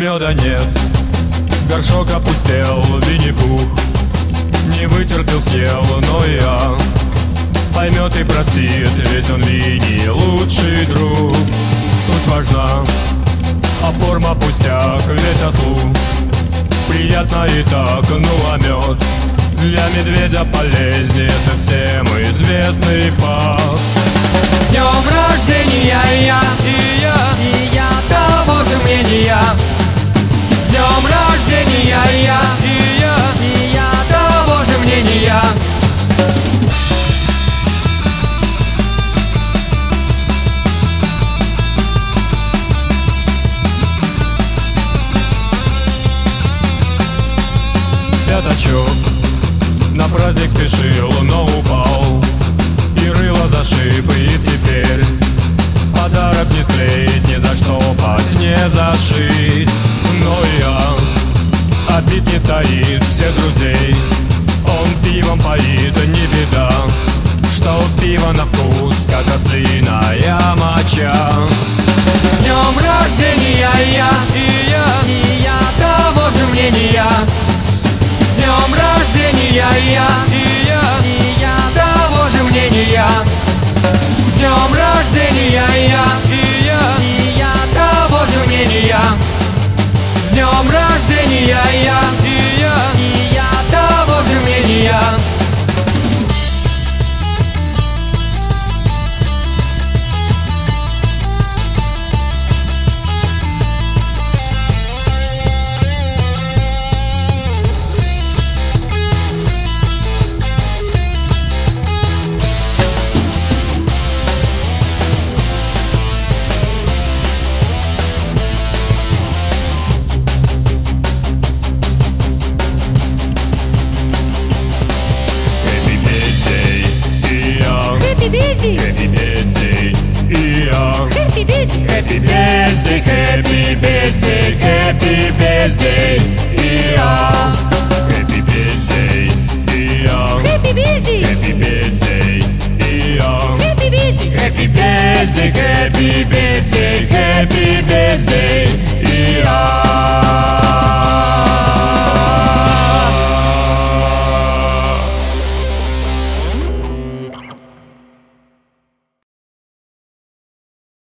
меда нет, горшок опустел, Винни-Пух не вытерпел, съел, но я поймет и простит, ведь он Винни лучший друг. Суть важна, а форма пустяк, ведь ослу приятно и так, ну а мед для медведя полезнее, это всем известный факт. С днем рождения и я того же мнения. С днем рождения и я того же мнения. Пятачок на праздник спешил, но упал и рыло зашиб, и теперь подарок не склеить, ни заштопать, не зашить. Но я обид не таит всех друзей, он пивом поит, не беда, что пиво на вкус, как ослиная моча. С днем рождения и я того же мнения. С днем рождения и я того же мнения. С днем рождения и я того же мнения. С днем рождения и я того же мнения. Happy birthday, и я. Happy birthday, Happy birthday, happy birthday, happy birthday, и я. Happy birthday, и я. happy birthday, Happy birthday, и я. happy birthday. Happy birthday, happy birthday, happy birthday.